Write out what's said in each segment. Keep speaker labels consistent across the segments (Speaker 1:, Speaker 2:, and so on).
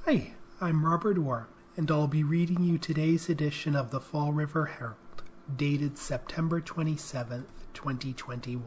Speaker 1: Hi, I'm Robert Worm, and I'll be reading you today's edition of the Fall River Herald, dated September 27th, 2021.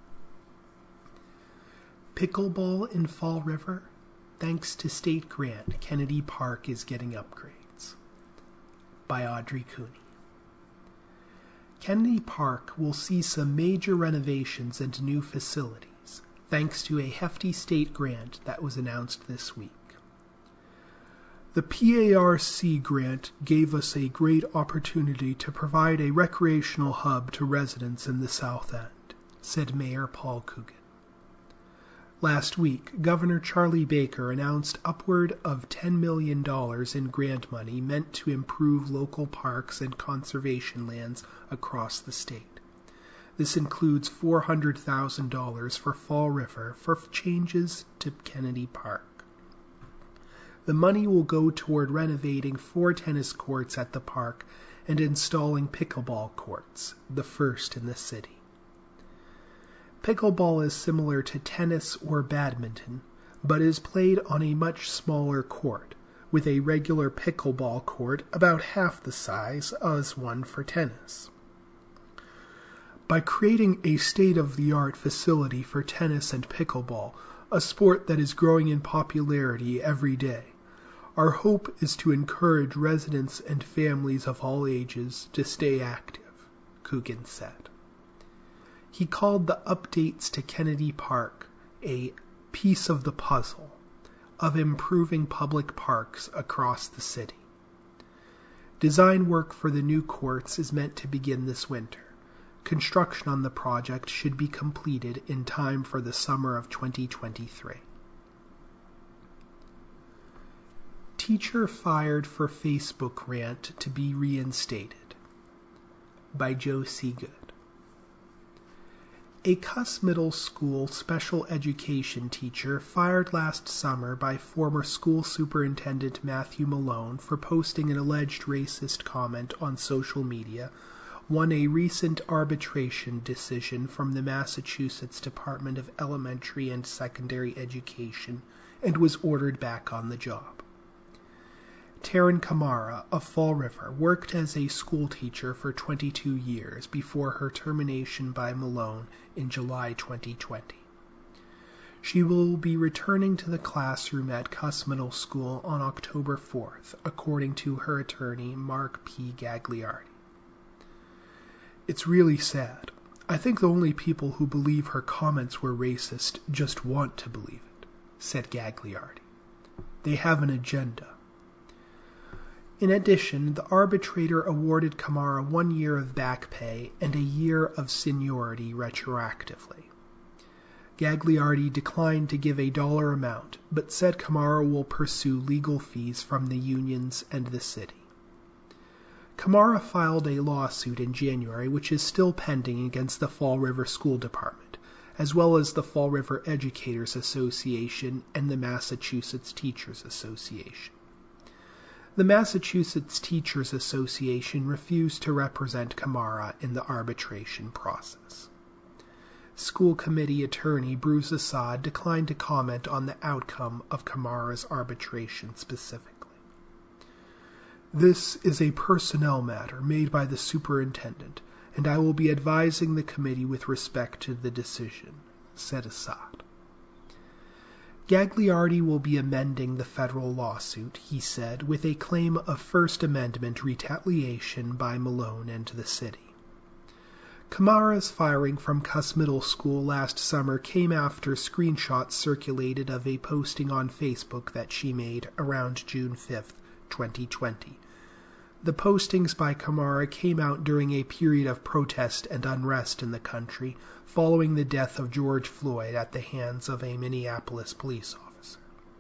Speaker 1: Pickleball in Fall River? Thanks to state grant, Kennedy Park is getting upgrades. By Audrey Cooney. Kennedy Park will see some major renovations and new facilities, thanks to a hefty state grant that was announced this week. The PARC grant gave us a great opportunity to provide a recreational hub to residents in the South End, said Mayor Paul Coogan. Last week, Governor Charlie Baker announced upward of $10 million in grant money meant to improve local parks and conservation lands across the state. This includes $400,000 for Fall River for changes to Kennedy Park. The money will go toward renovating 4 tennis courts at the park and installing pickleball courts, the first in the city. Pickleball is similar to tennis or badminton, but is played on a much smaller court, with a regular pickleball court about half the size as one for tennis. By creating a state-of-the-art facility for tennis and pickleball, a sport that is growing in popularity every day, our hope is to encourage residents and families of all ages to stay active, Coogan said. He called the updates to Kennedy Park a piece of the puzzle of improving public parks across the city. Design work for the new courts is meant to begin this winter. Construction on the project should be completed in time for the summer of 2023. Teacher fired for Facebook rant to be reinstated. By Joe C. Good. A Cuss Middle School special education teacher fired last summer by former school superintendent Matthew Malone for posting an alleged racist comment on social media won a recent arbitration decision from the Massachusetts Department of Elementary and Secondary Education and was ordered back on the job. Taryn Kamara of Fall River worked as a school teacher for 22 years before her termination by Malone in July 2020. She will be returning to the classroom at Cuss Middle School on October 4th, according to her attorney Mark P. Gagliardi. It's really sad. I think the only people who believe her comments were racist just want to believe it, said Gagliardi. They have an agenda. In addition, the arbitrator awarded Kamara 1 year of back pay and a year of seniority retroactively. Gagliardi declined to give a dollar amount, but said Kamara will pursue legal fees from the unions and the city. Kamara filed a lawsuit in January which is still pending against the Fall River School Department, as well as the Fall River Educators Association and the Massachusetts Teachers Association. The Massachusetts Teachers Association refused to represent Kamara in the arbitration process. School committee attorney Bruce Assad declined to comment on the outcome of Kamara's arbitration specifically. This is a personnel matter made by the superintendent, and I will be advising the committee with respect to the decision, said Assad. Gagliardi will be amending the federal lawsuit, he said, with a claim of First Amendment retaliation by Malone and the city. Kamara's firing from Cuss Middle School last summer came after screenshots circulated of a posting on Facebook that she made around June 5th, 2020. The postings by Kamara came out during a period of protest and unrest in the country following the death of George Floyd at the hands of a Minneapolis police officer.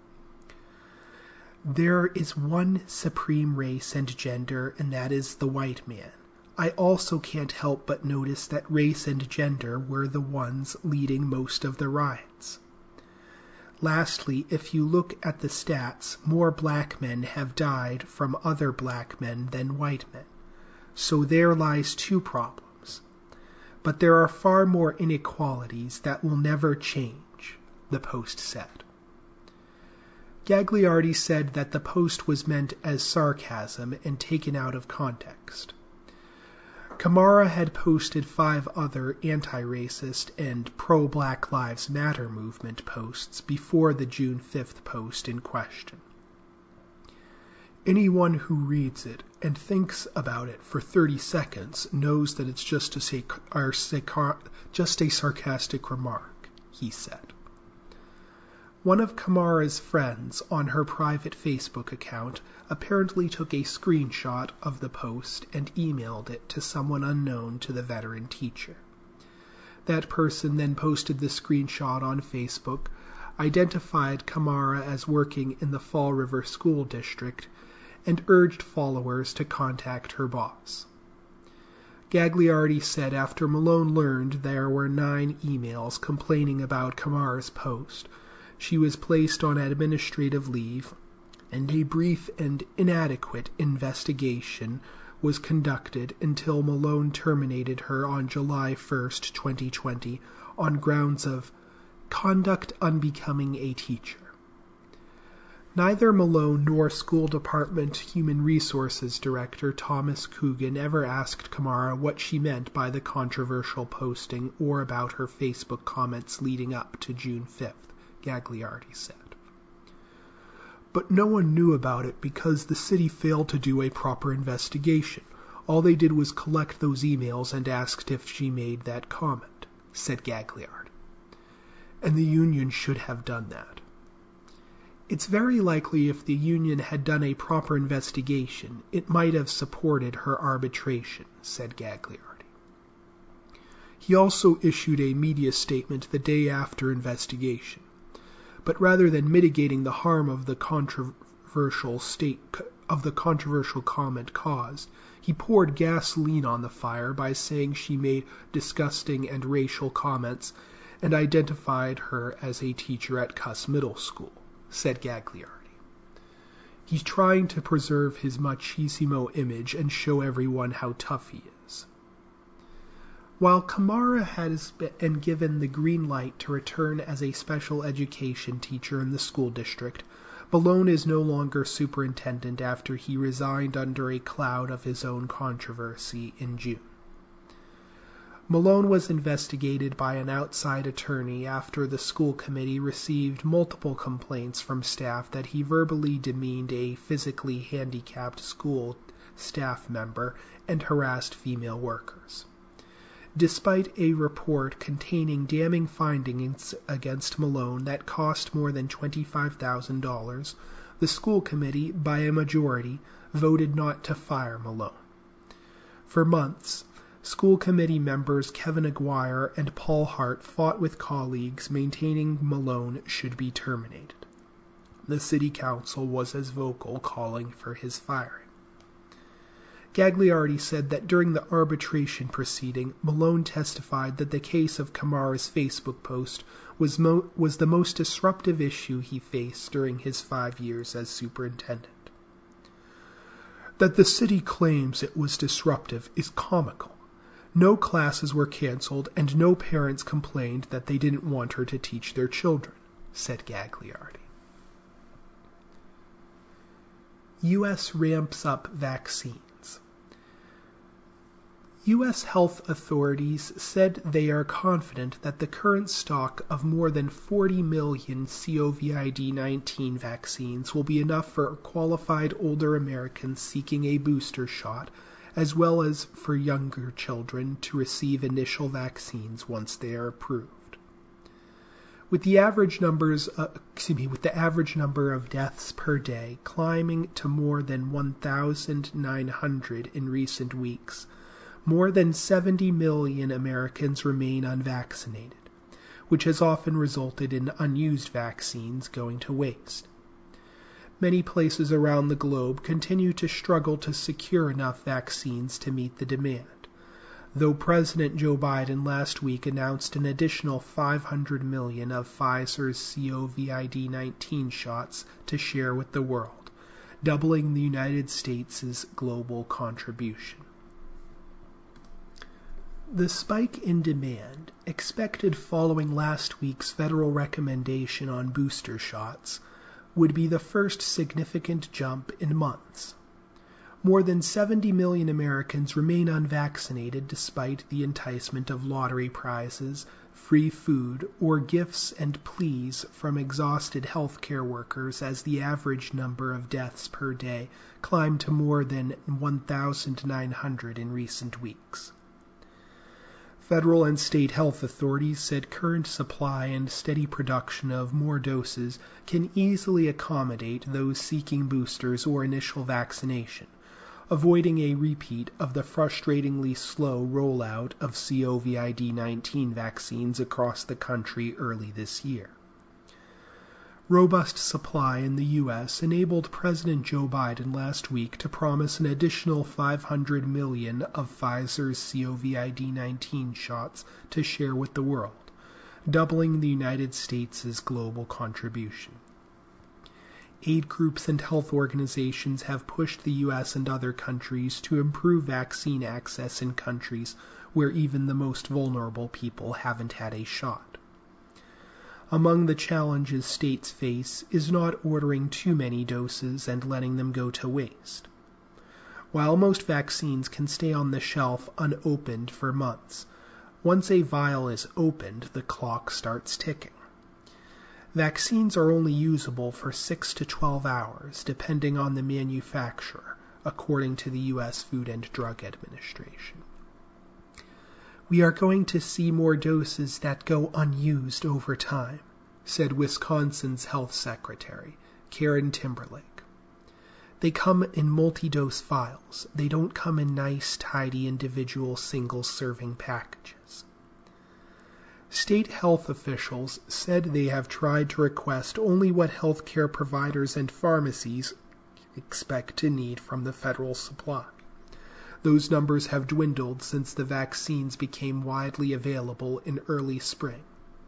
Speaker 1: There is one supreme race and gender, and that is the white man. I also can't help but notice that race and gender were the ones leading most of the riots. Lastly, if you look at the stats, more black men have died from other black men than white men. So there lies 2 problems. But there are far more inequalities that will never change, the Post said. Gagliardi said that the post was meant as sarcasm and taken out of context. Kamara had posted 5 other anti-racist and pro-Black Lives Matter movement posts before the June 5th post in question. Anyone who reads it and thinks about it for 30 seconds knows that it's just a sarcastic remark, he said. One of Kamara's friends on her private Facebook account apparently took a screenshot of the post and emailed it to someone unknown to the veteran teacher. That person then posted the screenshot on Facebook, identified Kamara as working in the Fall River School District, and urged followers to contact her boss. Gagliardi said after Malone learned there were 9 emails complaining about Kamara's post, she was placed on administrative leave, and a brief and inadequate investigation was conducted until Malone terminated her on July 1, 2020, on grounds of conduct unbecoming a teacher. Neither Malone nor School Department Human Resources Director Thomas Coogan ever asked Kamara what she meant by the controversial posting or about her Facebook comments leading up to June 5th, Gagliardi said. But no one knew about it because the city failed to do a proper investigation. All they did was collect those emails and asked if she made that comment, said Gagliardi. And the union should have done that. It's very likely if the union had done a proper investigation, it might have supported her arbitration, said Gagliardi. He also issued a media statement the day after investigation. But rather than mitigating the harm of the controversial comment caused, he poured gasoline on the fire by saying she made disgusting and racial comments and identified her as a teacher at Cuss Middle School, said Gagliardi. He's trying to preserve his machismo image and show everyone how tough he is. While Kamara has been given the green light to return as a special education teacher in the school district, Malone is no longer superintendent after he resigned under a cloud of his own controversy in June. Malone was investigated by an outside attorney after the school committee received multiple complaints from staff that he verbally demeaned a physically handicapped school staff member and harassed female workers. Despite a report containing damning findings against Malone that cost more than $25,000, the school committee, by a majority, voted not to fire Malone. For months, school committee members Kevin Aguirre and Paul Hart fought with colleagues maintaining Malone should be terminated. The city council was as vocal, calling for his firing. Gagliardi said that during the arbitration proceeding, Malone testified that the case of Kamara's Facebook post was the most disruptive issue he faced during his 5 years as superintendent. That the city claims it was disruptive is comical. No classes were canceled and no parents complained that they didn't want her to teach their children, said Gagliardi. U.S. ramps up vaccines. U.S. health authorities said they are confident that the current stock of more than 40 million COVID-19 vaccines will be enough for qualified older Americans seeking a booster shot, as well as for younger children to receive initial vaccines once they are approved. With the average number of deaths per day climbing to more than 1,900 in recent weeks, more than 70 million Americans remain unvaccinated, which has often resulted in unused vaccines going to waste. Many places around the globe continue to struggle to secure enough vaccines to meet the demand, though President Joe Biden last week announced an additional 500 million of Pfizer's COVID-19 shots to share with the world, doubling the United States' global contribution. The spike in demand, expected following last week's federal recommendation on booster shots, would be the first significant jump in months. More than 70 million Americans remain unvaccinated despite the enticement of lottery prizes, free food, or gifts and pleas from exhausted healthcare workers as the average number of deaths per day climbed to more than 1,900 in recent weeks. Federal and state health authorities said current supply and steady production of more doses can easily accommodate those seeking boosters or initial vaccination, avoiding a repeat of the frustratingly slow rollout of COVID-19 vaccines across the country early this year. Robust supply in the U.S. enabled President Joe Biden last week to promise an additional 500 million of Pfizer's COVID-19 shots to share with the world, doubling the United States' global contribution. Aid groups and health organizations have pushed the U.S. and other countries to improve vaccine access in countries where even the most vulnerable people haven't had a shot. Among the challenges states face is not ordering too many doses and letting them go to waste. While most vaccines can stay on the shelf unopened for months, once a vial is opened, the clock starts ticking. Vaccines are only usable for 6 to 12 hours, depending on the manufacturer, according to the U.S. Food and Drug Administration. We are going to see more doses that go unused over time, said Wisconsin's health secretary, Karen Timberlake. They come in multi-dose vials. They don't come in nice, tidy, individual single-serving packages. State health officials said they have tried to request only what healthcare providers and pharmacies expect to need from the federal supply. Those numbers have dwindled since the vaccines became widely available in early spring.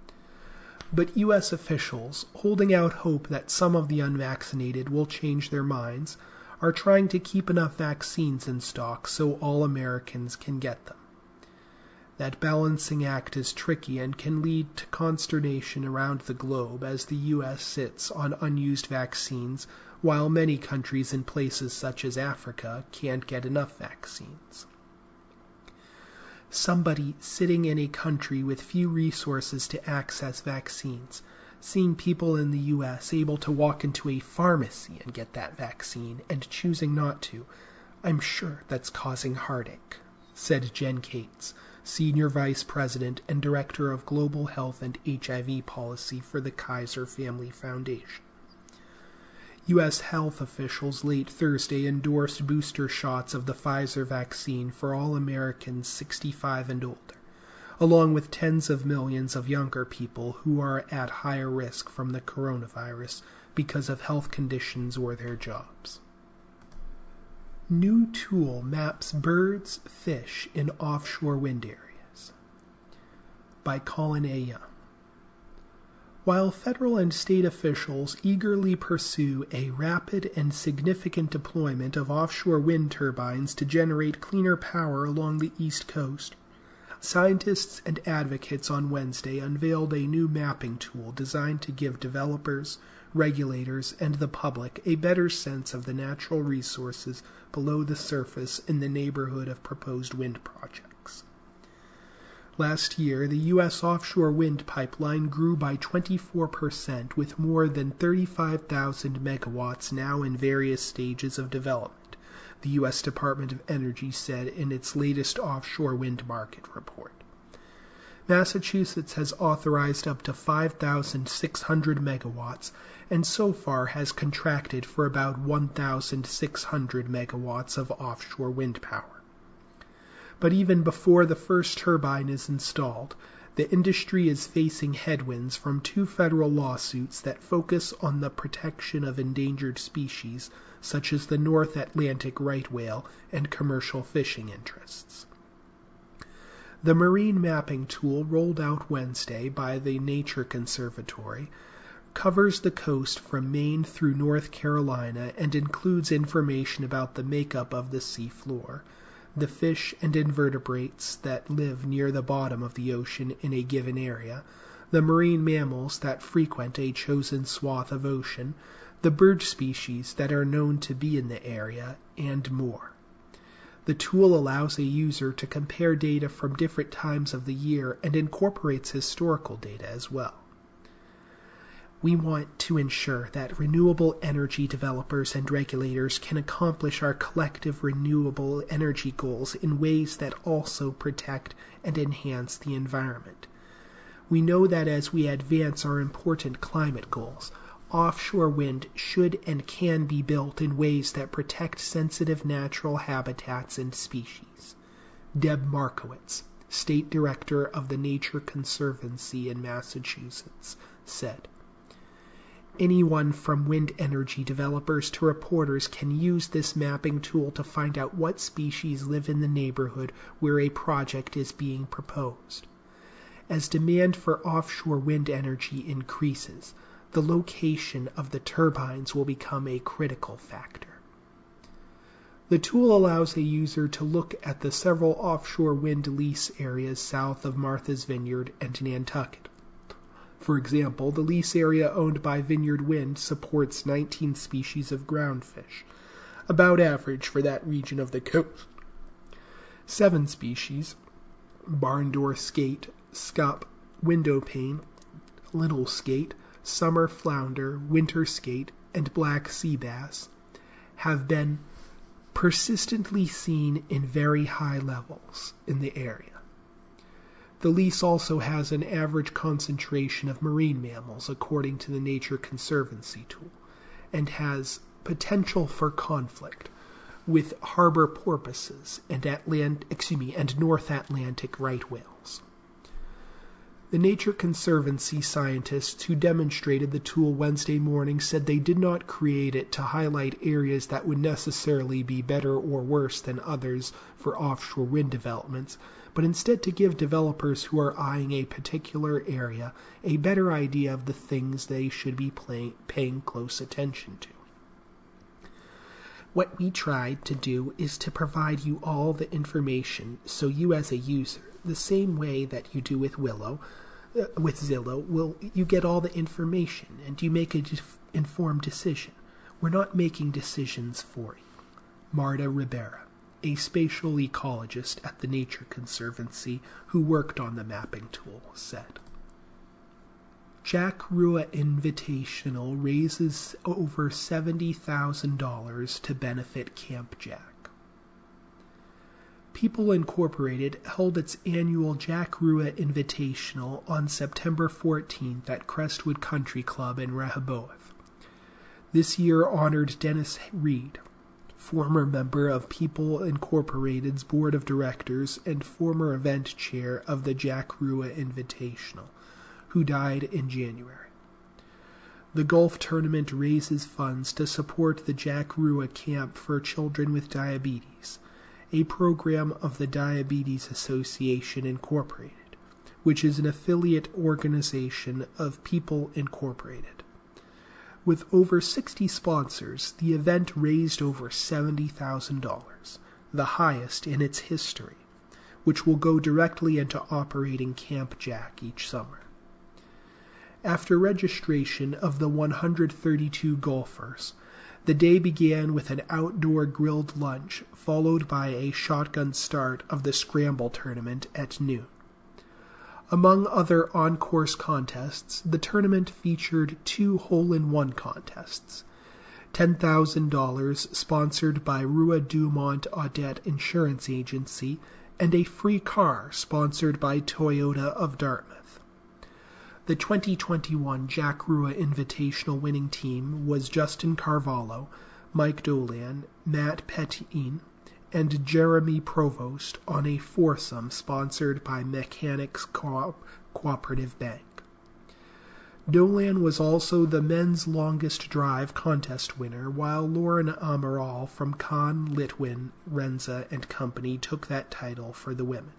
Speaker 1: But U.S. officials, holding out hope that some of the unvaccinated will change their minds, are trying to keep enough vaccines in stock so all Americans can get them. That balancing act is tricky and can lead to consternation around the globe as the U.S. sits on unused vaccines while many countries in places such as Africa can't get enough vaccines. Somebody sitting in a country with few resources to access vaccines, seeing people in the U.S. able to walk into a pharmacy and get that vaccine and choosing not to, I'm sure that's causing heartache, said Jen Cates, Senior Vice President and Director of Global Health and HIV Policy for the Kaiser Family Foundation. U.S. health officials late Thursday endorsed booster shots of the Pfizer vaccine for all Americans 65 and older, along with tens of millions of younger people who are at higher risk from the coronavirus because of health conditions or their jobs. New tool maps birds, fish in offshore wind areas. By Colin A. Young. While federal and state officials eagerly pursue a rapid and significant deployment of offshore wind turbines to generate cleaner power along the East Coast, scientists and advocates on Wednesday unveiled a new mapping tool designed to give developers, regulators, and the public a better sense of the natural resources below the surface in the neighborhood of proposed wind projects. Last year, the U.S. offshore wind pipeline grew by 24%, with more than 35,000 megawatts now in various stages of development, the U.S. Department of Energy said in its latest offshore wind market report. Massachusetts has authorized up to 5,600 megawatts, and so far has contracted for about 1,600 megawatts of offshore wind power. But even before the first turbine is installed, the industry is facing headwinds from two federal lawsuits that focus on the protection of endangered species, such as the North Atlantic right whale and commercial fishing interests. The marine mapping tool rolled out Wednesday by the Nature Conservatory covers the coast from Maine through North Carolina and includes information about the makeup of the sea floor, the fish and invertebrates that live near the bottom of the ocean in a given area, the marine mammals that frequent a chosen swath of ocean, the bird species that are known to be in the area, and more. The tool allows a user to compare data from different times of the year and incorporates historical data as well. We want to ensure that renewable energy developers and regulators can accomplish our collective renewable energy goals in ways that also protect and enhance the environment. We know that as we advance our important climate goals, offshore wind should and can be built in ways that protect sensitive natural habitats and species. Deb Markowitz, State Director of the Nature Conservancy in Massachusetts, said, "Anyone from wind energy developers to reporters can use this mapping tool to find out what species live in the neighborhood where a project is being proposed. As demand for offshore wind energy increases, the location of the turbines will become a critical factor." The tool allows a user to look at the several offshore wind lease areas south of Martha's Vineyard and Nantucket. For example, the lease area owned by Vineyard Wind supports 19 species of groundfish, about average for that region of the coast. 7 species, barn door skate, scup, window pane, little skate, summer flounder, winter skate, and black sea bass, have been persistently seen in very high levels in the area. The lease also has an average concentration of marine mammals according to the Nature Conservancy tool, and has potential for conflict with harbor porpoises and North Atlantic right whales. The Nature Conservancy scientists who demonstrated the tool Wednesday morning said they did not create it to highlight areas that would necessarily be better or worse than others for offshore wind developments, but instead to give developers who are eyeing a particular area a better idea of the things they should be paying close attention to. What we tried to do is to provide you all the information so you as a user, the same way that you do with Zillow, you get all the information and you make an informed decision. We're not making decisions for you. Marta Ribera, a spatial ecologist at the Nature Conservancy who worked on the mapping tool, said, "Jack Rua Invitational raises over $70,000 to benefit Camp Jack. People Incorporated held its annual Jack Rua Invitational on September 14th at Crestwood Country Club in Rehoboth. This year honored Dennis Reed, former member of People Incorporated's board of directors and former event chair of the Jack Rua Invitational, who died in January. The golf tournament raises funds to support the Jack Rua Camp for Children with Diabetes, a program of the Diabetes Association Incorporated, which is an affiliate organization of People Incorporated. With over 60 sponsors, the event raised over $70,000, the highest in its history, which will go directly into operating Camp Jack each summer. After registration of the 132 golfers, the day began with an outdoor grilled lunch, followed by a shotgun start of the Scramble tournament at noon. Among other on-course contests, the tournament featured 2 hole-in-one contests, $10,000 sponsored by Rua Dumont Audette Insurance Agency, and a free car sponsored by Toyota of Dartmouth. The 2021 Jack Rua Invitational winning team was Justin Carvalho, Mike Dolan, Matt Petin, and Jeremy Provost on a foursome sponsored by Mechanics Cooperative Bank. Dolan was also the men's longest drive contest winner, while Lauren Amaral from Kahn, Litwin, Renza and Company took that title for the women.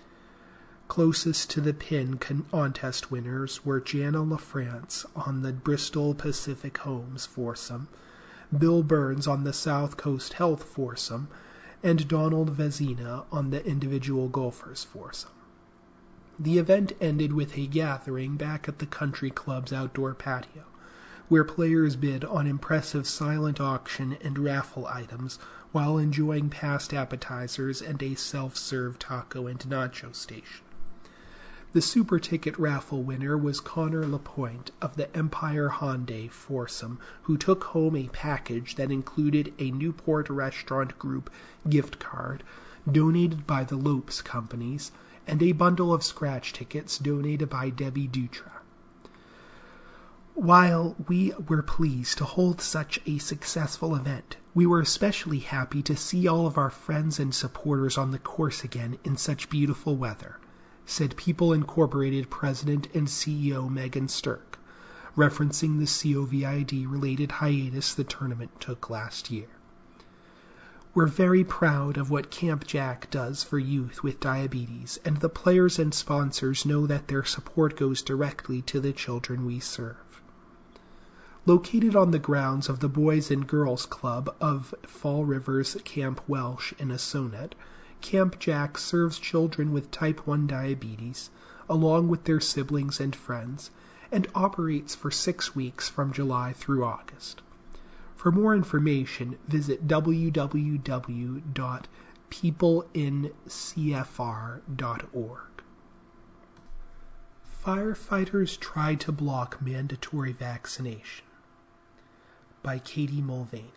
Speaker 1: Closest to the pin contest winners were Jana LaFrance on the Bristol Pacific Homes foursome, Bill Burns on the South Coast Health foursome, and Donald Vezina on the individual golfers foursome. The event ended with a gathering back at the country club's outdoor patio, where players bid on impressive silent auction and raffle items while enjoying past appetizers and a self-serve taco and nacho station. The Super Ticket raffle winner was Connor Lapointe of the Empire Hyundai foursome, who took home a package that included a Newport Restaurant Group gift card donated by the Lopes Companies and a bundle of scratch tickets donated by Debbie Dutra. While we were pleased to hold such a successful event, we were especially happy to see all of our friends and supporters on the course again in such beautiful weather, said People Incorporated President and CEO Megan Stirk, referencing the COVID-related hiatus the tournament took last year. We're very proud of what Camp Jack does for youth with diabetes, and the players and sponsors know that their support goes directly to the children we serve. Located on the grounds of the Boys and Girls Club of Fall Rivers Camp Welsh in Asonet, Camp Jack serves children with type 1 diabetes, along with their siblings and friends, and operates for 6 weeks from July through August. For more information, visit www.peopleincfr.org. Firefighters Try to Block Mandatory Vaccination by Katie Mulvaney.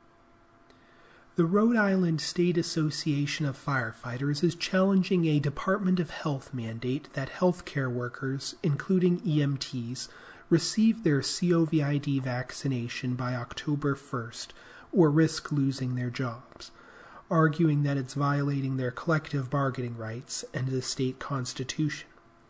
Speaker 1: The Rhode Island State Association of Firefighters is challenging a Department of Health mandate that healthcare workers, including EMTs, receive their COVID vaccination by October 1st or risk losing their jobs, arguing that it's violating their collective bargaining rights and the state constitution.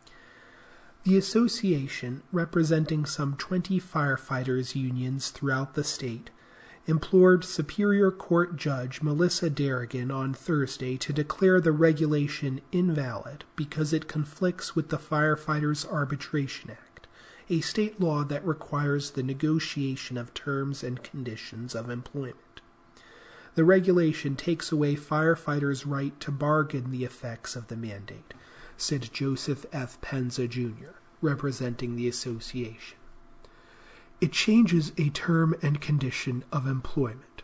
Speaker 1: The association, representing some 20 firefighters' unions throughout the state, implored Superior Court Judge Melissa Darrigan on Thursday to declare the regulation invalid because it conflicts with the Firefighters Arbitration Act, a state law that requires the negotiation of terms and conditions of employment. The regulation takes away firefighters' right to bargain the effects of the mandate, said Joseph F. Penza, Jr., representing the association. It changes a term and condition of employment.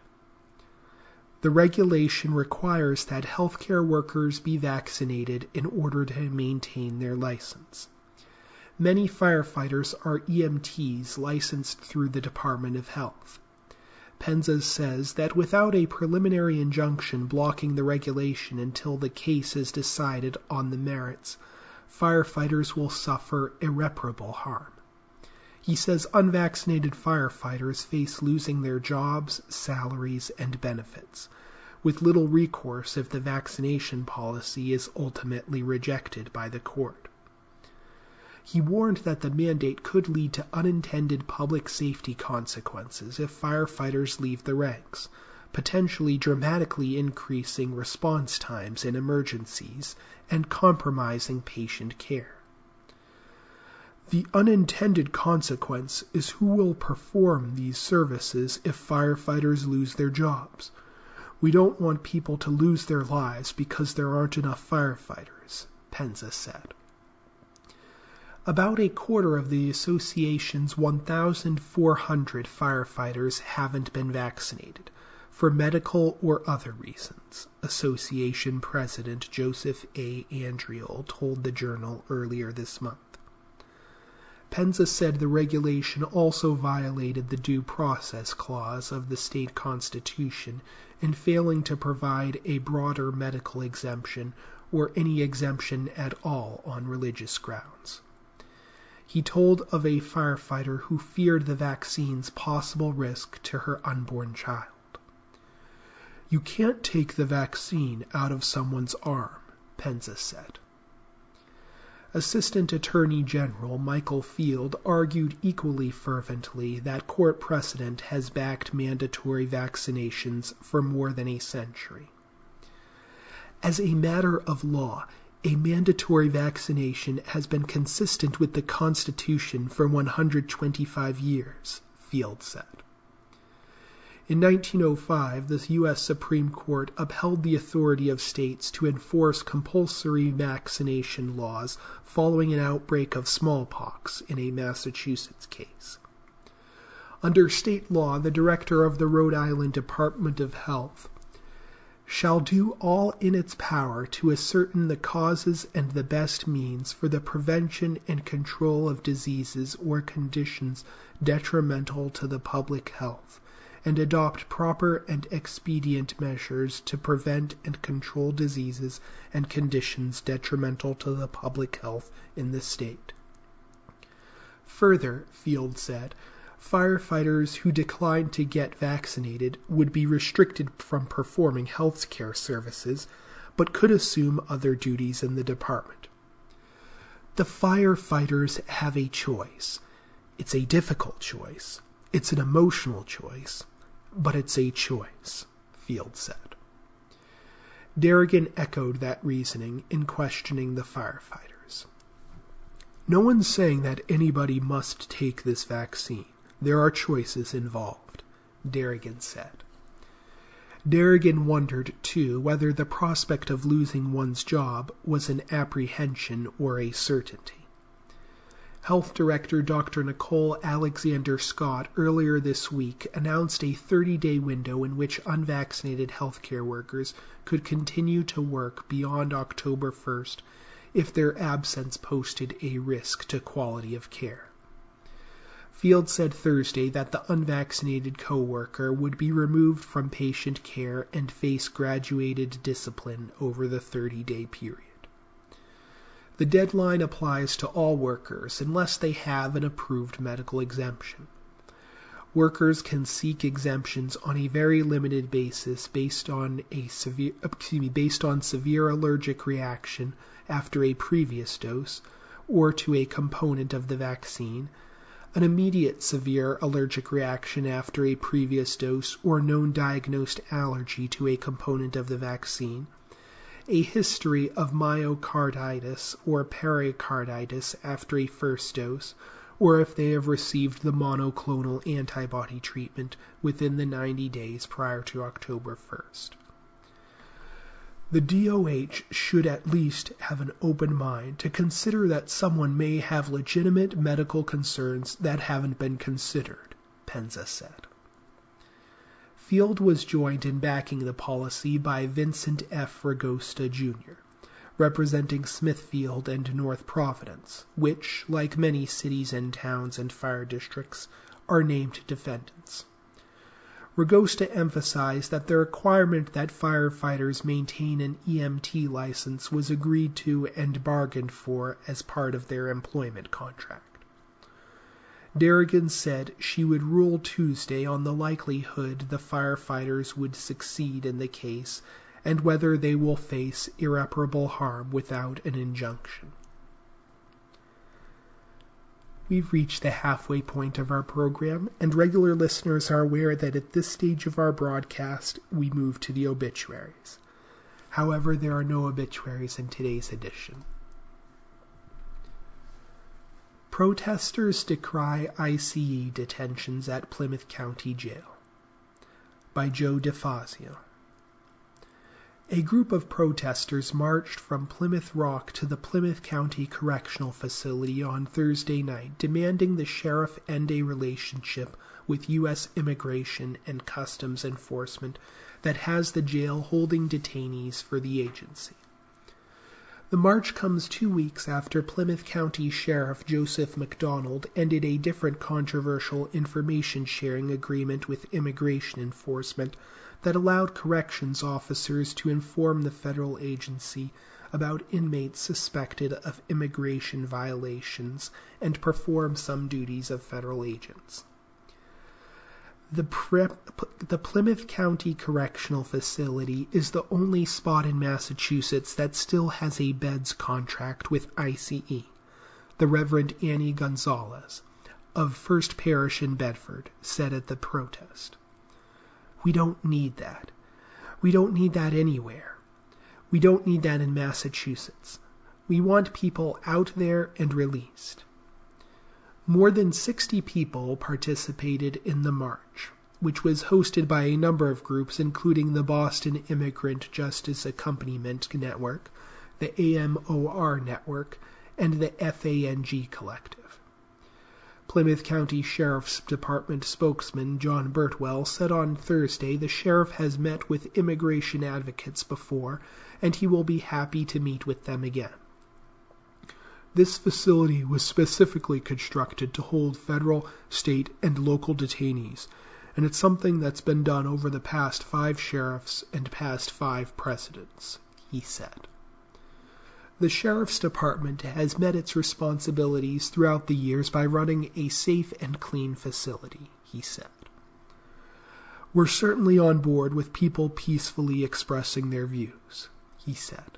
Speaker 1: The regulation requires that healthcare workers be vaccinated in order to maintain their license. Many firefighters are EMTs licensed through the Department of Health. Penza says that without a preliminary injunction blocking the regulation until the case is decided on the merits, firefighters will suffer irreparable harm. He says unvaccinated firefighters face losing their jobs, salaries, and benefits, with little recourse if the vaccination policy is ultimately rejected by the court. He warned that the mandate could lead to unintended public safety consequences if firefighters leave the ranks, potentially dramatically increasing response times in emergencies and compromising patient care. The unintended consequence is who will perform these services if firefighters lose their jobs. We don't want people to lose their lives because there aren't enough firefighters, Penza said. About a quarter of the association's 1,400 firefighters haven't been vaccinated, for medical or other reasons, Association President Joseph A. Andriel told the Journal earlier this month. Penza said the regulation also violated the Due Process Clause of the state constitution in failing to provide a broader medical exemption or any exemption at all on religious grounds. He told of a firefighter who feared the vaccine's possible risk to her unborn child. You can't take the vaccine out of someone's arm, Penza said. Assistant Attorney General Michael Field argued equally fervently that court precedent has backed mandatory vaccinations for more than a century. As a matter of law, a mandatory vaccination has been consistent with the Constitution for 125 years, Field said. In 1905, the U.S. Supreme Court upheld the authority of states to enforce compulsory vaccination laws following an outbreak of smallpox in a Massachusetts case. Under state law, the director of the Rhode Island Department of Health shall do all in its power to ascertain the causes and the best means for the prevention and control of diseases or conditions detrimental to the public health, and adopt proper and expedient measures to prevent and control diseases and conditions detrimental to the public health in the state. Further, Field said, firefighters who declined to get vaccinated would be restricted from performing health care services, but could assume other duties in the department. The firefighters have a choice. It's a difficult choice. It's an emotional choice, but it's a choice, Field said. Darrigan echoed that reasoning in questioning the firefighters. No one's saying that anybody must take this vaccine. There are choices involved, Darrigan said. Darrigan wondered, too, whether the prospect of losing one's job was an apprehension or a certainty. Health Director Dr. Nicole Alexander Scott earlier this week announced a 30-day window in which unvaccinated healthcare workers could continue to work beyond October 1st if their absence posed a risk to quality of care. Field said Thursday that the unvaccinated co-worker would be removed from patient care and face graduated discipline over the 30-day period. The deadline applies to all workers unless they have an approved medical exemption. Workers can seek exemptions on a very limited basis based on severe allergic reaction after a previous dose or to a component of the vaccine, an immediate severe allergic reaction after a previous dose or known diagnosed allergy to a component of the vaccine, a history of myocarditis or pericarditis after a first dose, or if they have received the monoclonal antibody treatment within the 90 days prior to October 1st. The DOH should at least have an open mind to consider that someone may have legitimate medical concerns that haven't been considered, Penza said. Field was joined in backing the policy by Vincent F. Ragosta, Jr., representing Smithfield and North Providence, which, like many cities and towns and fire districts, are named defendants. Ragosta emphasized that the requirement that firefighters maintain an EMT license was agreed to and bargained for as part of their employment contract. Darrigan said she would rule Tuesday on the likelihood the firefighters would succeed in the case and whether they will face irreparable harm without an injunction. We've reached the halfway point of our program, and regular listeners are aware that at this stage of our broadcast, we move to the obituaries. However, there are no obituaries in today's edition. Protesters decry ICE detentions at Plymouth County Jail, by Joe DeFazio. A group of protesters marched from Plymouth Rock to the Plymouth County Correctional Facility on Thursday night, demanding the sheriff end a relationship with U.S. Immigration and Customs Enforcement that has the jail holding detainees for the agency. The march comes 2 weeks after Plymouth County Sheriff Joseph McDonald ended a different controversial information-sharing agreement with Immigration Enforcement that allowed corrections officers to inform the federal agency about inmates suspected of immigration violations and perform some duties of federal agents. The Plymouth County Correctional Facility is the only spot in Massachusetts that still has a beds contract with ICE, the Reverend Annie Gonzalez, of First Parish in Bedford, said at the protest. We don't need that. We don't need that anywhere. We don't need that in Massachusetts. We want people out there and released. More than 60 people participated in the march, which was hosted by a number of groups including the Boston Immigrant Justice Accompaniment Network, the AMOR Network, and the FANG Collective. Plymouth County Sheriff's Department spokesman John Birtwell said on Thursday the sheriff has met with immigration advocates before, and he will be happy to meet with them again. This facility was specifically constructed to hold federal, state, and local detainees, and it's something that's been done over the past 5 sheriffs and past 5 presidents, he said. The Sheriff's Department has met its responsibilities throughout the years by running a safe and clean facility, he said. We're certainly on board with people peacefully expressing their views, he said.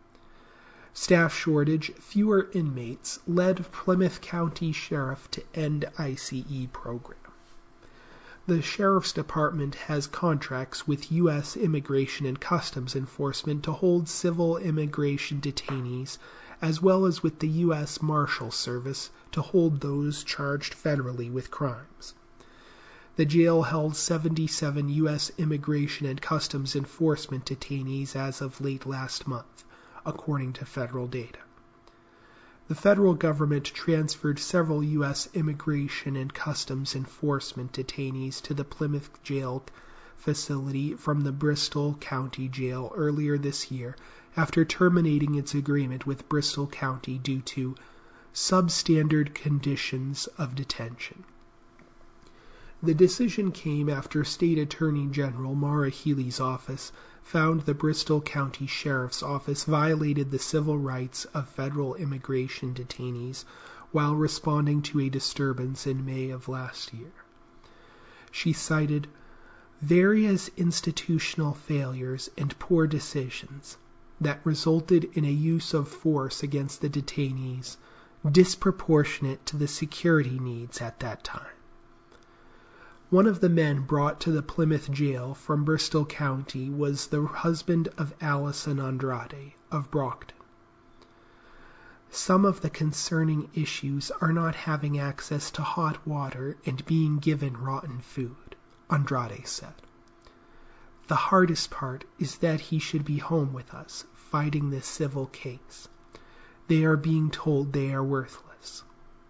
Speaker 1: Staff shortage, fewer inmates led Plymouth County Sheriff to end ICE program. The Sheriff's Department has contracts with U.S. Immigration and Customs Enforcement to hold civil immigration detainees, as well as with the U.S. Marshal Service to hold those charged federally with crimes. The jail held 77 U.S. Immigration and Customs Enforcement detainees as of late last month, according to federal data. The federal government transferred several U.S. Immigration and Customs Enforcement detainees to the Plymouth Jail facility from the Bristol County Jail earlier this year after terminating its agreement with Bristol County due to substandard conditions of detention. The decision came after State Attorney General Maura Healey's office found the Bristol County Sheriff's Office violated the civil rights of federal immigration detainees while responding to a disturbance in May of last year. She cited various institutional failures and poor decisions that resulted in a use of force against the detainees disproportionate to the security needs at that time. One of the men brought to the Plymouth jail from Bristol County was the husband of Allison Andrade of Brockton. Some of the concerning issues are not having access to hot water and being given rotten food, Andrade said. The hardest part is that he should be home with us, fighting this civil case. They are being told they are worthless.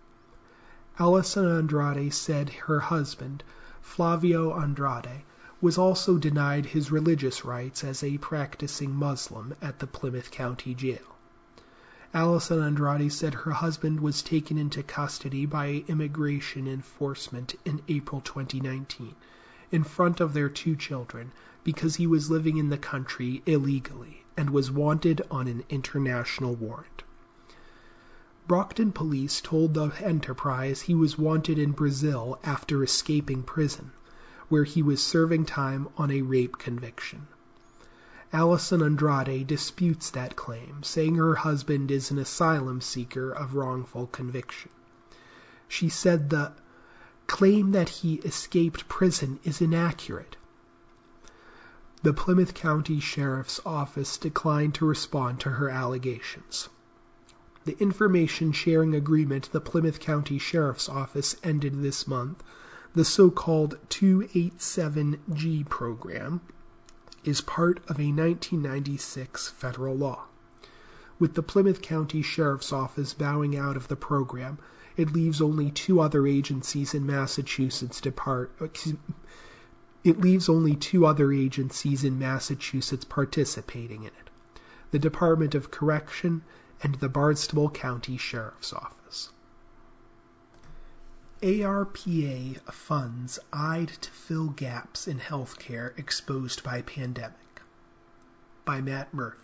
Speaker 1: Allison Andrade said her husband, Flavio Andrade, was also denied his religious rights as a practicing Muslim at the Plymouth County Jail. Allison Andrade said her husband was taken into custody by immigration enforcement in April 2019, in front of their 2 children, because he was living in the country illegally and was wanted on an international warrant. Brockton police told the Enterprise he was wanted in Brazil after escaping prison, where he was serving time on a rape conviction. Allison Andrade disputes that claim, saying her husband is an asylum seeker of wrongful conviction. She said the claim that he escaped prison is inaccurate. The Plymouth County Sheriff's Office declined to respond to her allegations. The information sharing agreement the Plymouth County Sheriff's Office ended this month, the so-called 287G program, is part of a 1996 federal law. With the Plymouth County Sheriff's Office bowing out of the program, it leaves only 2 other agencies in Massachusetts participating in it: the Department of Correction and the Barnstable County Sheriff's Office. ARPA funds eyed to fill gaps in healthcare exposed by pandemic. By Matt Murphy.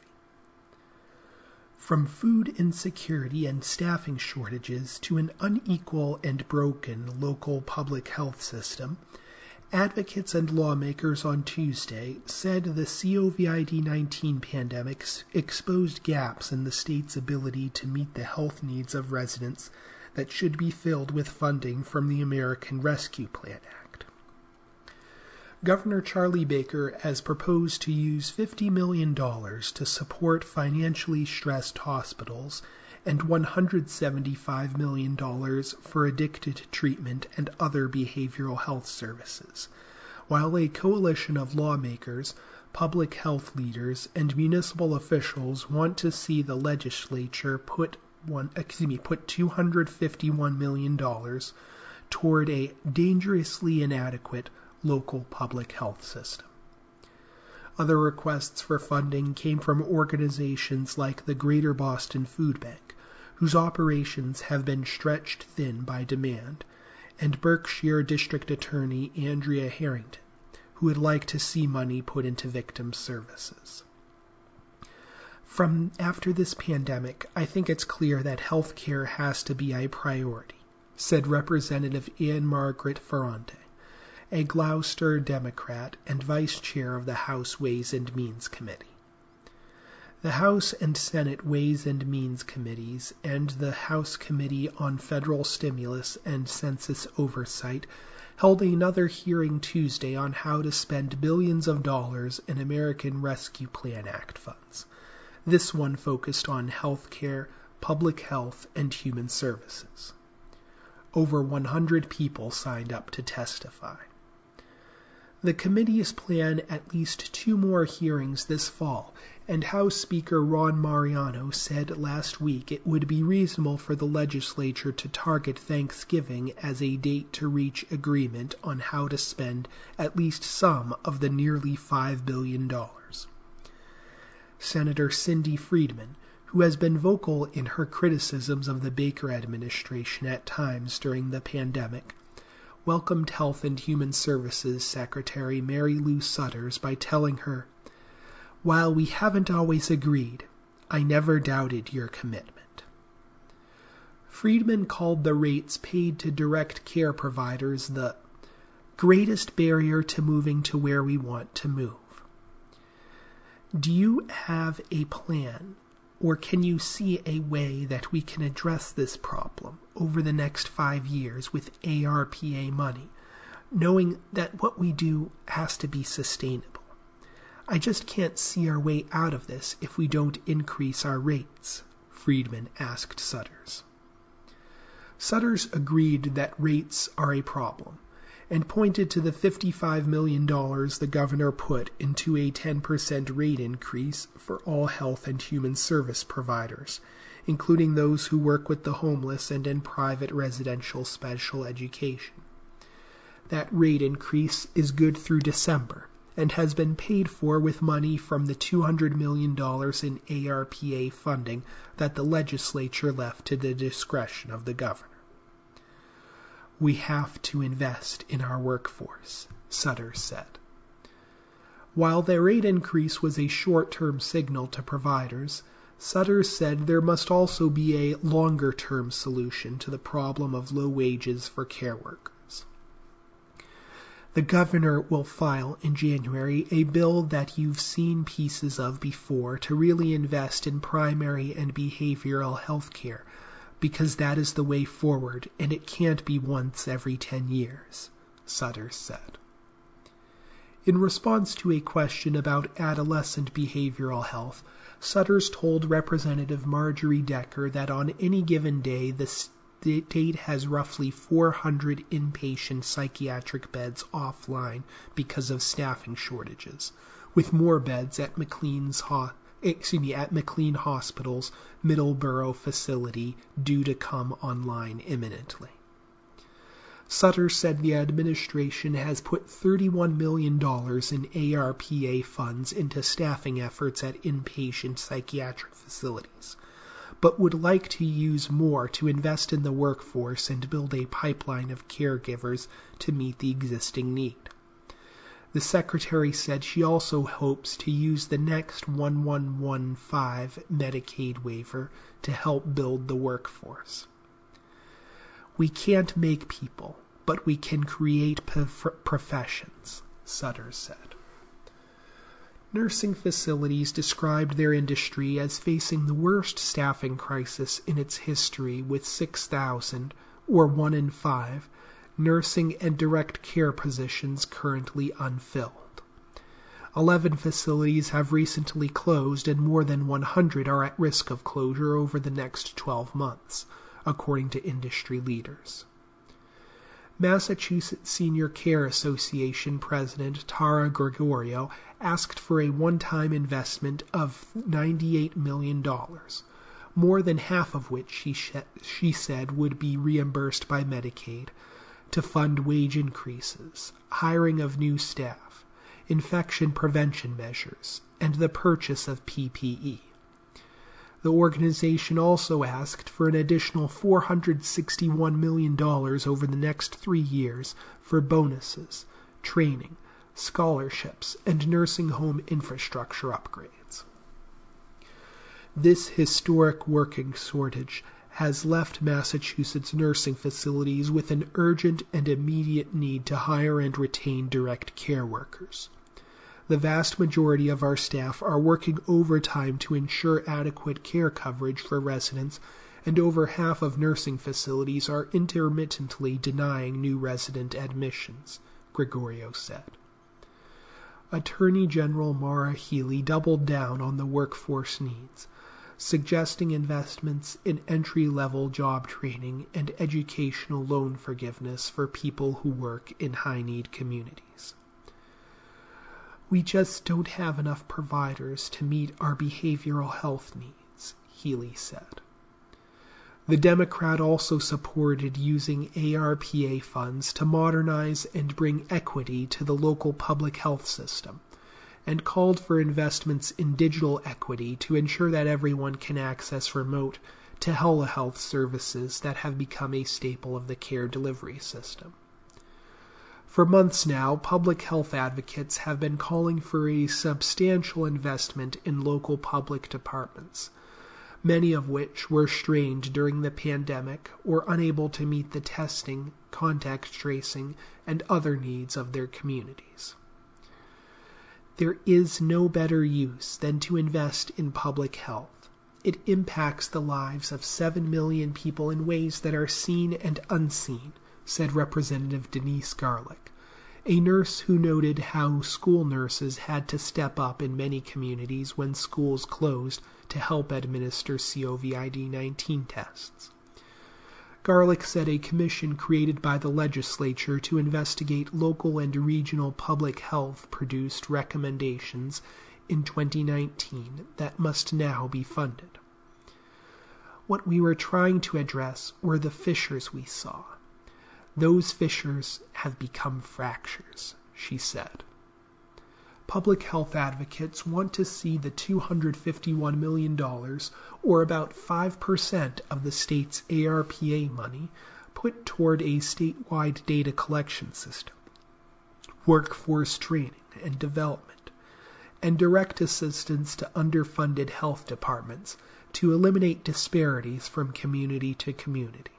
Speaker 1: From food insecurity and staffing shortages to an unequal and broken local public health system, advocates and lawmakers on Tuesday said the COVID-19 pandemic exposed gaps in the state's ability to meet the health needs of residents that should be filled with funding from the American Rescue Plan Act. Governor Charlie Baker has proposed to use $50 million to support financially stressed hospitals and $175 million for addicted treatment and other behavioral health services, while a coalition of lawmakers, public health leaders, and municipal officials want to see the legislature put $251 million toward a dangerously inadequate local public health system. Other requests for funding came from organizations like the Greater Boston Food Bank, whose operations have been stretched thin by demand, and Berkshire District Attorney Andrea Harrington, who would like to see money put into victim services. From after this pandemic, I think it's clear that health care has to be a priority, said Representative Anne Margaret Ferrante, a Gloucester Democrat and Vice Chair of the House Ways and Means Committee. The House and Senate Ways and Means Committees and the House Committee on Federal Stimulus and Census Oversight held another hearing Tuesday on how to spend billions of dollars in American Rescue Plan Act funds. This one focused on health care, public health, and human services. Over 100 people signed up to testify. The committees plan at least 2 more hearings this fall, and House Speaker Ron Mariano said last week it would be reasonable for the legislature to target Thanksgiving as a date to reach agreement on how to spend at least some of the nearly $5 billion. Senator Cindy Friedman, who has been vocal in her criticisms of the Baker administration at times during the pandemic, welcomed Health and Human Services Secretary Mary Lou Sudders by telling her, "While we haven't always agreed, I never doubted your commitment." Friedman called the rates paid to direct care providers the greatest barrier to moving to where we want to move. Do you have a plan, or can you see a way that we can address this problem over the next 5 years with ARPA money, knowing that what we do has to be sustainable? I just can't see our way out of this if we don't increase our rates, Friedman asked Sudders. Sudders agreed that rates are a problem, and pointed to the $55 million the governor put into a 10% rate increase for all health and human service providers, including those who work with the homeless and in private residential special education. That rate increase is good through December, and has been paid for with money from the $200 million in ARPA funding that the legislature left to the discretion of the governor. We have to invest in our workforce, Sudders said. While the rate increase was a short-term signal to providers, Sudders said there must also be a longer-term solution to the problem of low wages for care workers. The governor will file in January a bill that you've seen pieces of before to really invest in primary and behavioral health care, because that is the way forward, and it can't be once every 10 years, Sudders said. In response to a question about adolescent behavioral health, Sudders told Representative Marjorie Decker that on any given day the state has roughly 400 inpatient psychiatric beds offline because of staffing shortages, with more beds at McLean Hospital's Middleborough facility due to come online imminently. Sutter said the administration has put $31 million in ARPA funds into staffing efforts at inpatient psychiatric facilities, but would like to use more to invest in the workforce and build a pipeline of caregivers to meet the existing need. The secretary said she also hopes to use the next 1115 Medicaid waiver to help build the workforce. We can't make people, but we can create professions, Sutter said. Nursing facilities described their industry as facing the worst staffing crisis in its history, with 6,000, or 1 in 5, nursing and direct care positions currently unfilled. 11 facilities have recently closed, and more than 100 are at risk of closure over the next 12 months, according to industry leaders. Massachusetts Senior Care Association President Tara Gregorio asked for a one-time investment of $98 million, more than half of which she said would be reimbursed by Medicaid, to fund wage increases, hiring of new staff, infection prevention measures, and the purchase of PPE. The organization also asked for an additional $461 million over the next 3 years for bonuses, training, scholarships, and nursing home infrastructure upgrades. This historic working shortage has left Massachusetts nursing facilities with an urgent and immediate need to hire and retain direct care workers. The vast majority of our staff are working overtime to ensure adequate care coverage for residents, and over half of nursing facilities are intermittently denying new resident admissions, Gregorio said. Attorney General Maura Healey doubled down on the workforce needs, suggesting investments in entry-level job training and educational loan forgiveness for people who work in high-need communities. We just don't have enough providers to meet our behavioral health needs, Healey said. The Democrat also supported using ARPA funds to modernize and bring equity to the local public health system, and called for investments in digital equity to ensure that everyone can access remote telehealth services that have become a staple of the care delivery system. For months now, public health advocates have been calling for a substantial investment in local public departments, many of which were strained during the pandemic or unable to meet the testing, contact tracing, and other needs of their communities. There is no better use than to invest in public health. It impacts the lives of 7 million people in ways that are seen and unseen, said Representative Denise Garlick, a nurse who noted how school nurses had to step up in many communities when schools closed to help administer COVID-19 tests. Garlick said a commission created by the legislature to investigate local and regional public health produced recommendations in 2019 that must now be funded. What we were trying to address were the fissures we saw. Those fissures have become fractures, she said. Public health advocates want to see the $251 million, or about 5% of the state's ARPA money, put toward a statewide data collection system, workforce training and development, and direct assistance to underfunded health departments to eliminate disparities from community to community.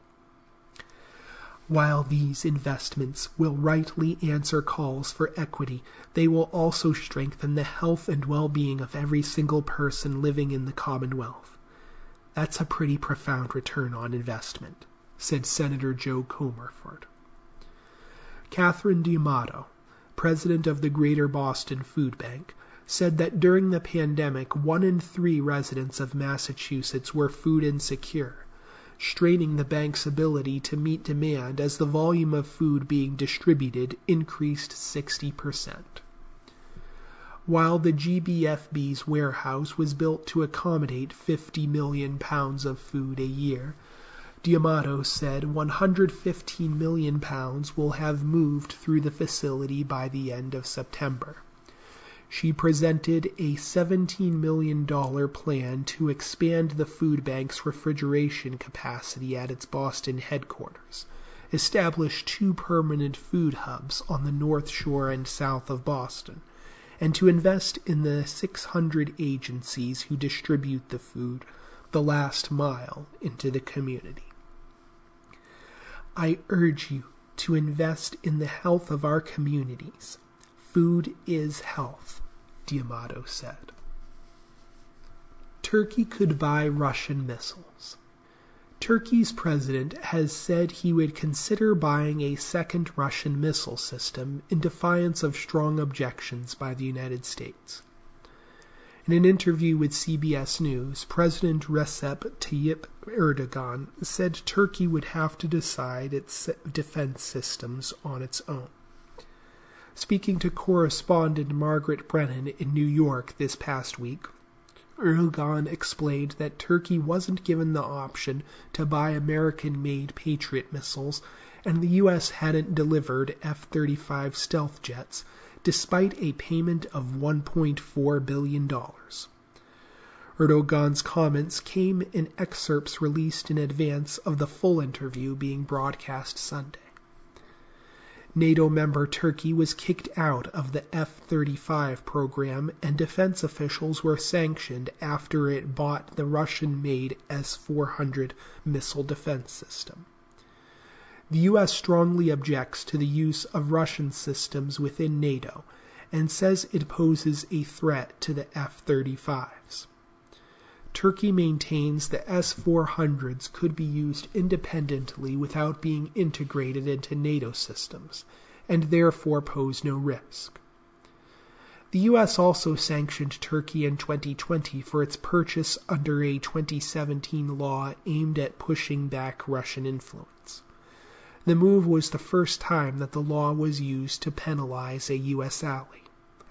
Speaker 1: While these investments will rightly answer calls for equity, they will also strengthen the health and well-being of every single person living in the Commonwealth. That's a pretty profound return on investment, said Senator Joe Comerford. Catherine D'Amato, president of the Greater Boston Food Bank, said that during the pandemic, 1 in 3 residents of Massachusetts were food insecure, straining the bank's ability to meet demand as the volume of food being distributed increased 60%. While the GBFB's warehouse was built to accommodate 50 million pounds of food a year, D'Amato said 115 million pounds will have moved through the facility by the end of September. She presented a $17 million plan to expand the food bank's refrigeration capacity at its Boston headquarters, establish 2 permanent food hubs on the North Shore and south of Boston, and to invest in the 600 agencies who distribute the food the last mile into the community. I urge you to invest in the health of our communities. Food is health, D'Amato said. Turkey could buy Russian missiles. Turkey's president has said he would consider buying a second Russian missile system in defiance of strong objections by the United States. In an interview with CBS News, President Recep Tayyip Erdogan said Turkey would have to decide its defense systems on its own. Speaking to correspondent Margaret Brennan in New York this past week, Erdogan explained that Turkey wasn't given the option to buy American-made Patriot missiles and the U.S. hadn't delivered F-35 stealth jets despite a payment of $1.4 billion. Erdogan's comments came in excerpts released in advance of the full interview being broadcast Sunday. NATO member Turkey was kicked out of the F-35 program, and defense officials were sanctioned after it bought the Russian-made S-400 missile defense system. The U.S. strongly objects to the use of Russian systems within NATO and says it poses a threat to the F-35s. Turkey maintains the S-400s could be used independently without being integrated into NATO systems, and therefore pose no risk. The U.S. also sanctioned Turkey in 2020 for its purchase under a 2017 law aimed at pushing back Russian influence. The move was the first time that the law was used to penalize a U.S. ally.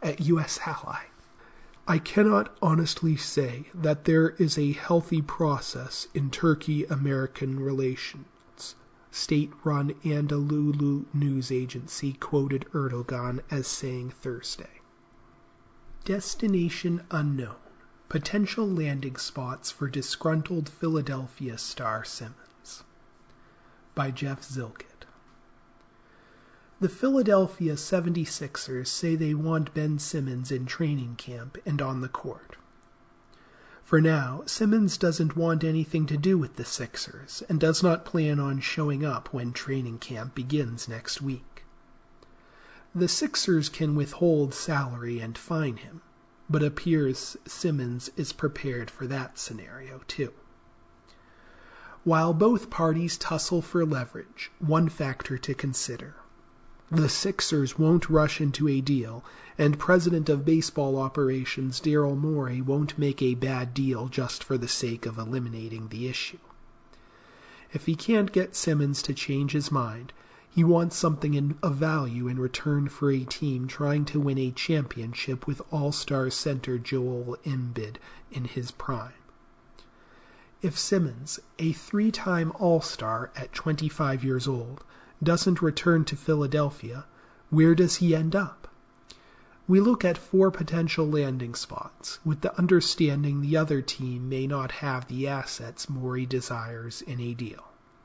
Speaker 1: I cannot honestly say that there is a healthy process in Turkey-American relations, state-run Anadolu news agency quoted Erdogan as saying Thursday. Destination unknown. Potential landing spots for disgruntled Philadelphia star Simmons. By Jeff Zilkett. The Philadelphia 76ers say they want Ben Simmons in training camp and on the court. For now, Simmons doesn't want anything to do with the Sixers and does not plan on showing up when training camp begins next week. The Sixers can withhold salary and fine him, but appears Simmons is prepared for that scenario too. While both parties tussle for leverage, one factor to consider. The Sixers won't rush into a deal, and President of Baseball Operations Daryl Morey won't make a bad deal just for the sake of eliminating the issue. If he can't get Simmons to change his mind, he wants something of value in return for a team trying to win a championship with All-Star center Joel Embiid in his prime. If Simmons, a three-time All-Star at 25 years old, doesn't return to Philadelphia, where does he end up? We look at 4 potential landing spots, with the understanding the other team may not have the assets Morey desires in a deal.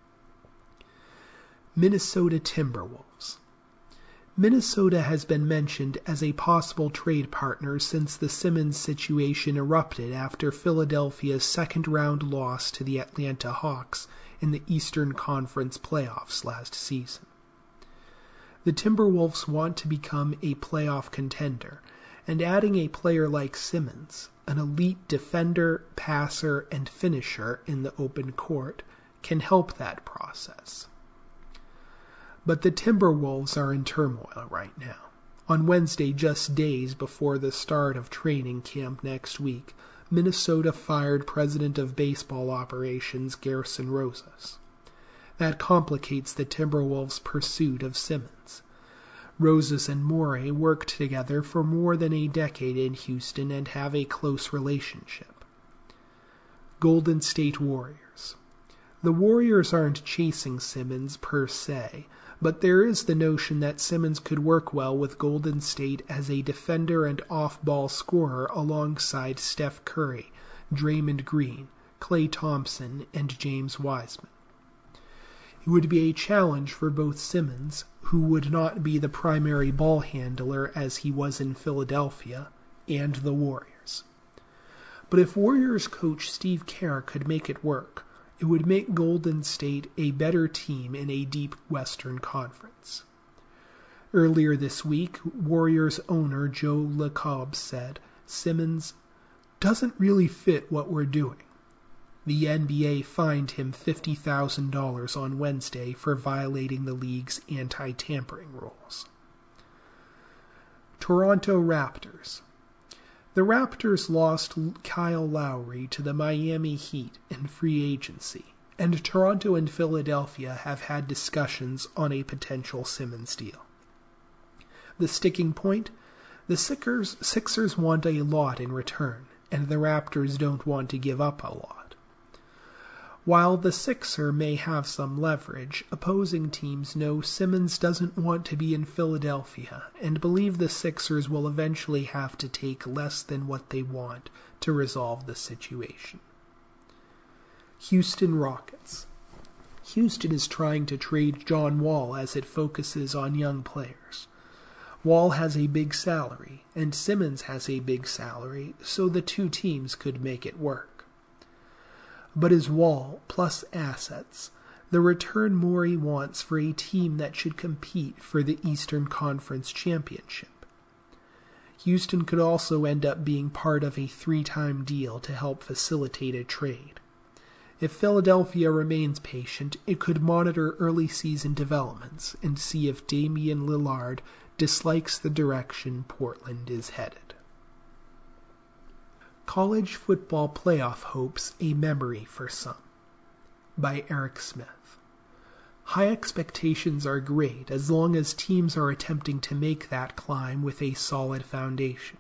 Speaker 1: Minnesota Timberwolves. Minnesota has been mentioned as a possible trade partner since the Simmons situation erupted after Philadelphia's second-round loss to the Atlanta Hawks in the Eastern Conference playoffs last season. The Timberwolves want to become a playoff contender, and adding a player like Simmons, an elite defender, passer, and finisher in the open court, can help that process. But the Timberwolves are in turmoil right now. On Wednesday, just days before the start of training camp next week, Minnesota fired President of Baseball Operations Gerson Rosas. That complicates the Timberwolves' pursuit of Simmons. Rosas and Morey worked together for more than a decade in Houston and have a close relationship. Golden State Warriors. The Warriors aren't chasing Simmons per se, but there is the notion that Simmons could work well with Golden State as a defender and off-ball scorer alongside Steph Curry, Draymond Green, Klay Thompson, and James Wiseman. It would be a challenge for both Simmons, who would not be the primary ball handler as he was in Philadelphia, and the Warriors. But if Warriors coach Steve Kerr could make it work, it would make Golden State a better team in a deep Western Conference. Earlier this week, Warriors owner Joe LaCob said, Simmons doesn't really fit what we're doing. The NBA fined him $50,000 on Wednesday for violating the league's anti-tampering rules. Toronto Raptors. The Raptors lost Kyle Lowry to the Miami Heat in free agency, and Toronto and Philadelphia have had discussions on a potential Simmons deal. The sticking point? The Sixers want a lot in return, and the Raptors don't want to give up a lot. While the Sixer may have some leverage, opposing teams know Simmons doesn't want to be in Philadelphia and believe the Sixers will eventually have to take less than what they want to resolve the situation. Houston Rockets. Houston is trying to trade John Wall as it focuses on young players. Wall has a big salary, and Simmons has a big salary, so the two teams could make it work. But is Wall, plus assets, the return Morey wants for a team that should compete for the Eastern Conference Championship? Houston could also end up being part of a 3-time deal to help facilitate a trade. If Philadelphia remains patient, it could monitor early season developments and see if Damian Lillard dislikes the direction Portland is headed. College Football Playoff Hopes: A Memory for Some, by Eric Smith. High expectations are great as long as teams are attempting to make that climb with a solid foundation.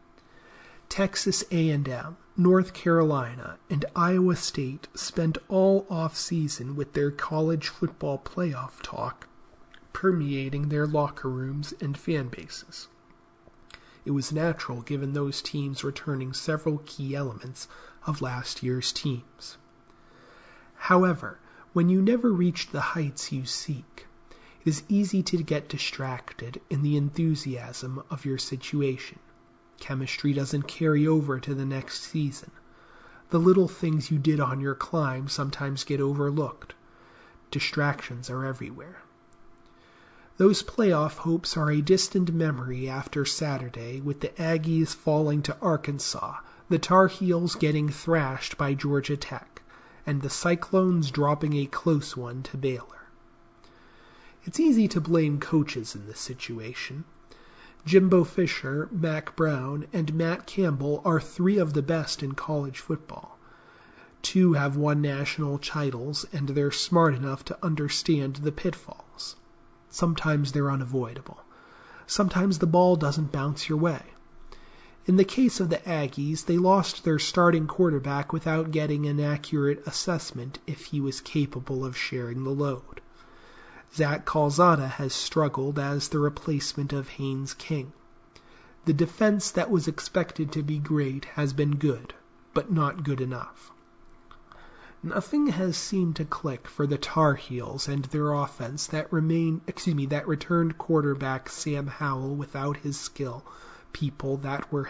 Speaker 1: Texas A&M, North Carolina, and Iowa State spent all off-season with their college football playoff talk permeating their locker rooms and fan bases. It was natural given those teams returning several key elements of last year's teams. However, when you never reach the heights you seek, it is easy to get distracted in the enthusiasm of your situation. Chemistry doesn't carry over to the next season. The little things you did on your climb sometimes get overlooked. Distractions are everywhere. Those playoff hopes are a distant memory after Saturday, with the Aggies falling to Arkansas, the Tar Heels getting thrashed by Georgia Tech, and the Cyclones dropping a close one to Baylor. It's easy to blame coaches in this situation. Jimbo Fisher, Mac Brown, and Matt Campbell are 3 of the best in college football. 2 have won national titles, and they're smart enough to understand the pitfalls. Sometimes they're unavoidable. Sometimes the ball doesn't bounce your way. In the case of the Aggies, they lost their starting quarterback without getting an accurate assessment if he was capable of sharing the load. Zach Calzada has struggled as the replacement of Haynes King. The defense that was expected to be great has been good, but not good enough. Nothing has seemed to click for the Tar Heels and their offense that returned quarterback Sam Howell without his skill, people that were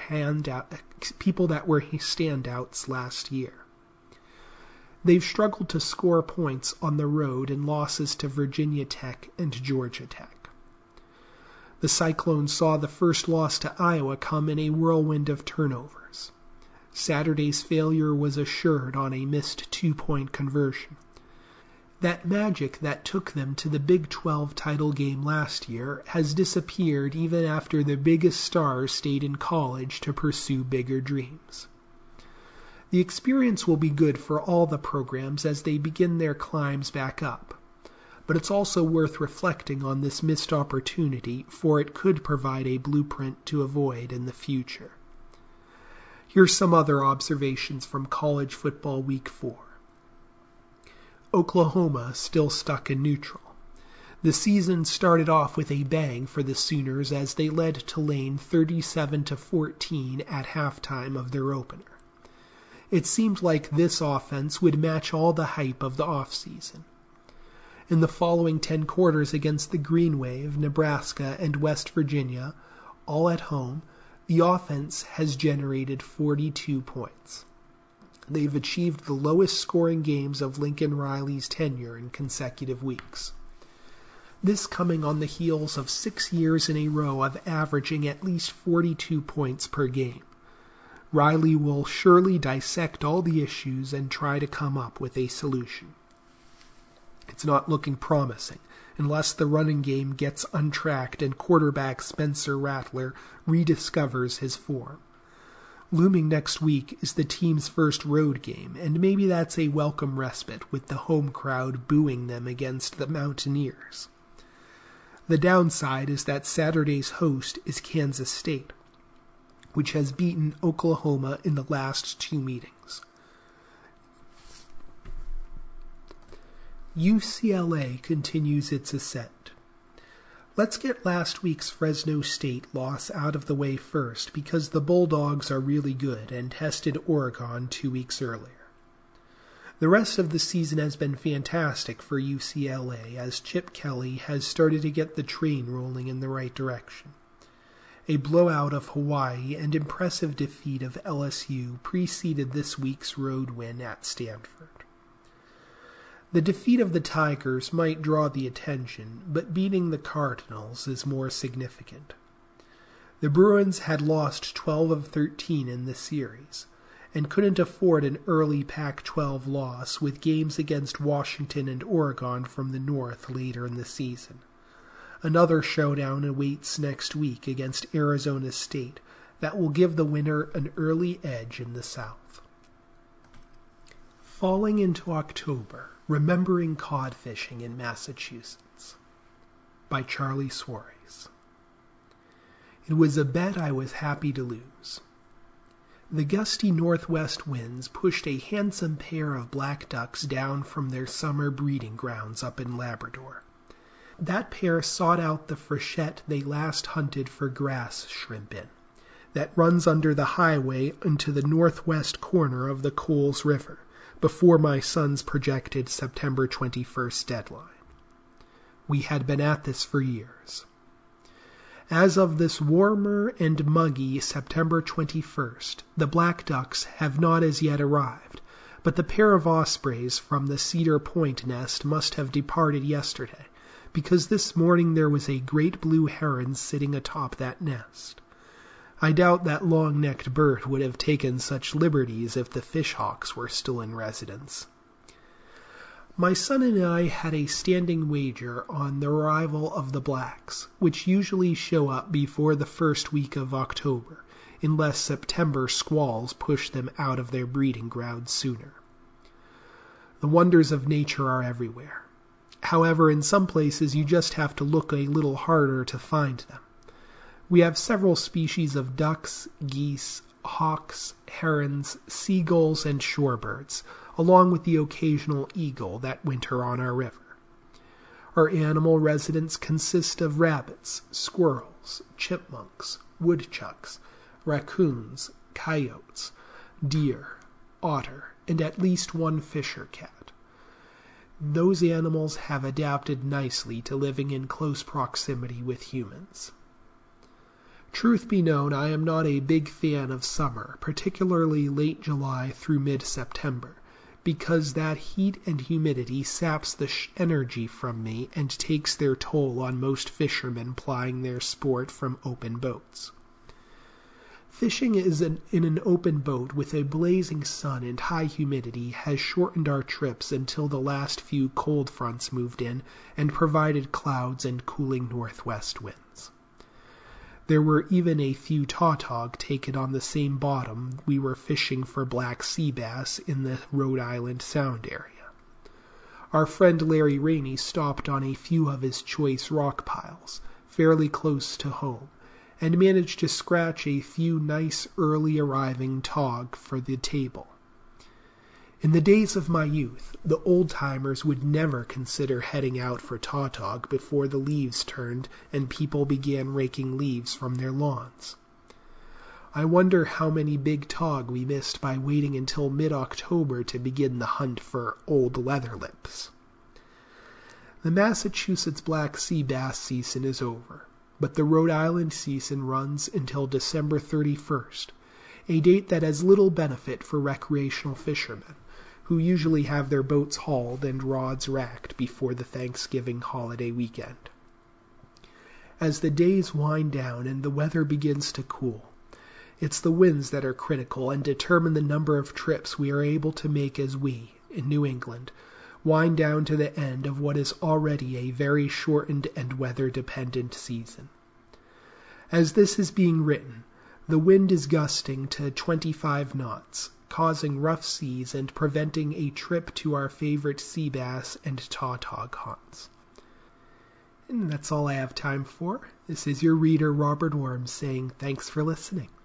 Speaker 1: standouts last year. They've struggled to score points on the road in losses to Virginia Tech and Georgia Tech. The Cyclones saw the first loss to Iowa come in a whirlwind of turnovers. Saturday's failure was assured on a missed 2-point conversion. That magic that took them to the Big 12 title game last year has disappeared even after the biggest stars stayed in college to pursue bigger dreams. The experience will be good for all the programs as they begin their climbs back up, but it's also worth reflecting on this missed opportunity, for it could provide a blueprint to avoid in the future. Here's some other observations from college football week 4. Oklahoma still stuck in neutral. The season started off with a bang for the Sooners as they led Tulane 37-14 at halftime of their opener. It seemed like this offense would match all the hype of the offseason. In the following 10 quarters against the Green Wave, Nebraska, and West Virginia, all at home, the offense has generated 42 points. They've achieved the lowest scoring games of Lincoln Riley's tenure in consecutive weeks. This coming on the heels of 6 years in a row of averaging at least 42 points per game. Riley will surely dissect all the issues and try to come up with a solution. It's not looking promising unless the running game gets untracked and quarterback Spencer Rattler rediscovers his form. Looming next week is the team's first road game, and maybe that's a welcome respite with the home crowd booing them against the Mountaineers. The downside is that Saturday's host is Kansas State, which has beaten Oklahoma in the last 2 meetings. UCLA continues its ascent. Let's get last week's Fresno State loss out of the way first because the Bulldogs are really good and tested Oregon 2 weeks earlier. The rest of the season has been fantastic for UCLA as Chip Kelly has started to get the train rolling in the right direction. A blowout of Hawaii and impressive defeat of LSU preceded this week's road win at Stanford. The defeat of the Tigers might draw the attention, but beating the Cardinals is more significant. The Bruins had lost 12 of 13 in the series, and couldn't afford an early Pac-12 loss with games against Washington and Oregon from the North later in the season. Another showdown awaits next week against Arizona State that will give the winner an early edge in the South. Falling into October, Remembering Cod Fishing in Massachusetts by Charlie Suarez. It was a bet I was happy to lose. The gusty northwest winds pushed a handsome pair of black ducks down from their summer breeding grounds up in Labrador. That pair sought out the freshet they last hunted for grass shrimp in, that runs under the highway into the northwest corner of the Coles River, before my son's projected September 21st deadline. We had been at this for years. As of this warmer and muggy September 21st, the black ducks have not as yet arrived, but the pair of ospreys from the Cedar Point nest must have departed yesterday, because this morning there was a great blue heron sitting atop that nest. I doubt that long-necked bird would have taken such liberties if the fishhawks were still in residence. My son and I had a standing wager on the arrival of the blacks, which usually show up before the first week of October, unless September squalls push them out of their breeding grounds sooner. The wonders of nature are everywhere. However, in some places you just have to look a little harder to find them. We have several species of ducks, geese, hawks, herons, seagulls, and shorebirds, along with the occasional eagle that winter on our river. Our animal residents consist of rabbits, squirrels, chipmunks, woodchucks, raccoons, coyotes, deer, otter, and at least one fisher cat. Those animals have adapted nicely to living in close proximity with humans. Truth be known, I am not a big fan of summer, particularly late July through mid-September, because that heat and humidity saps the energy from me and takes their toll on most fishermen plying their sport from open boats. Fishing in an open boat with a blazing sun and high humidity has shortened our trips until the last few cold fronts moved in and provided clouds and cooling northwest winds. There were even a few tautog taken on the same bottom we were fishing for black sea bass in the Rhode Island Sound area. Our friend Larry Rainey stopped on a few of his choice rock piles, fairly close to home, and managed to scratch a few nice early arriving tog for the table. In the days of my youth, the old-timers would never consider heading out for tautog before the leaves turned and people began raking leaves from their lawns. I wonder how many big tog we missed by waiting until mid-October to begin the hunt for old leatherlips. The Massachusetts Black Sea bass season is over, but the Rhode Island season runs until December 31st, a date that has little benefit for recreational fishermen, who usually have their boats hauled and rods racked before the Thanksgiving holiday weekend. As the days wind down and the weather begins to cool, it's the winds that are critical and determine the number of trips we are able to make as we, in New England, wind down to the end of what is already a very shortened and weather-dependent season. As this is being written, the wind is gusting to 25 knots, causing rough seas and preventing a trip to our favorite sea bass and tautog haunts. And that's all I have time for. This is your reader, Robert Worms, saying thanks for listening.